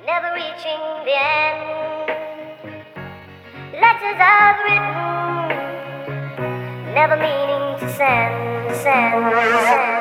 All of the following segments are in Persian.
never reaching the end. Letters I've written, never meaning to send.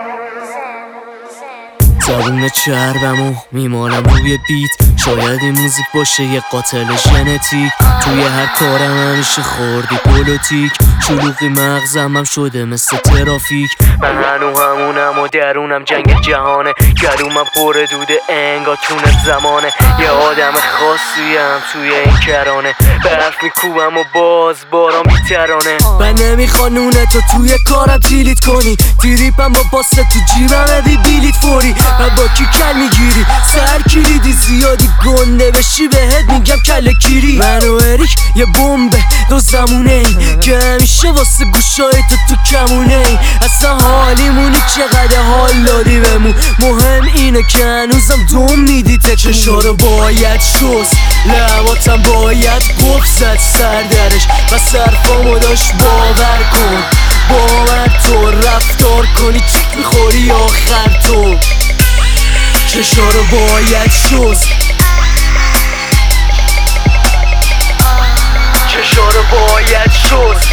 زبون چربمو میمالم روی بیت، شاید این موزیک باشه یه قاتل ژنتیک. توی هر کارم همیشه خوردی پولوتیک، شلوغی مغزم هم شده مثل ترافیک. من هنو همونم و درونم جنگ جهانه، گلومم پر دوده انگار تونه زمانه. یه آدم خاصیم توی این کرانه، برف میکوبم و باز باران بیترانه. من نمیخوانونه تو توی کارم تیلیت کنی، تریپم با پاسه تو جیبم بیلیت فوری. من با کی کل میگیری سر کلیدی، زیادی گنده بشی بهت میگم کل کیری. من و اریک یه بمبه دو زمونه ایم که همیشه واسه گوشای تو کمونه ایم. اصلا حالیمونی چقدر حال دادی بمون، مهم اینه که هنوزم دوم میدی تکون. چشارو باید شست، لباتم باید قفزت سر درش و صرفامو داشت باور کن. باور تو رفتار کنی چیک میخوری آخر تو. چشارو باید شست، چشارو باید شست.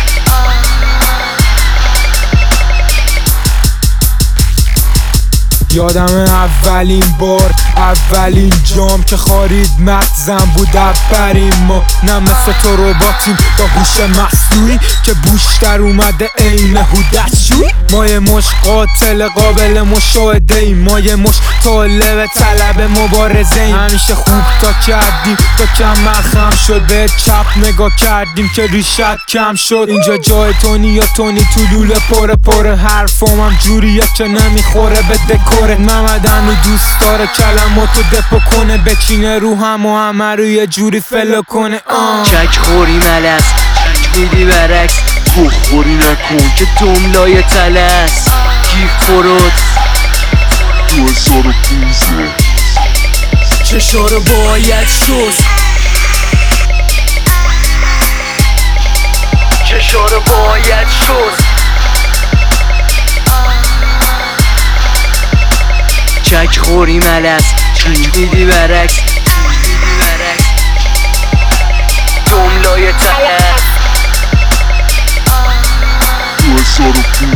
یادم اولین بار اولین جام که خارید مغزم بود اولین ما. نه مثل تو رباتیم با هوش مصنوعی که بوشتر اومده عین هودتشوی. ما یه مش قاتل قابل مشاهده ایم، ما یه مش طالب طلب مبارزه ایم. همیشه خوب تا کردیم تا کم خم شد، به چپ نگاه کردیم که ریشت کم شد. اینجا جای تونی یا تونی تو لوله پره حرفام هم جوریه که نمیخوره به دکور. ممدن و دوست داره کلماتو دپو کنه، بچینه رو هم و همه رو یه جوری فلو کنه. چک خوری ملس میدی برعکس، بخوری نکن که جملای تلس. گیف فرود 2015. چشارو باید شست، چشارو باید شست. چک خوری ملس میدی برعکس، جملای تلس 2015.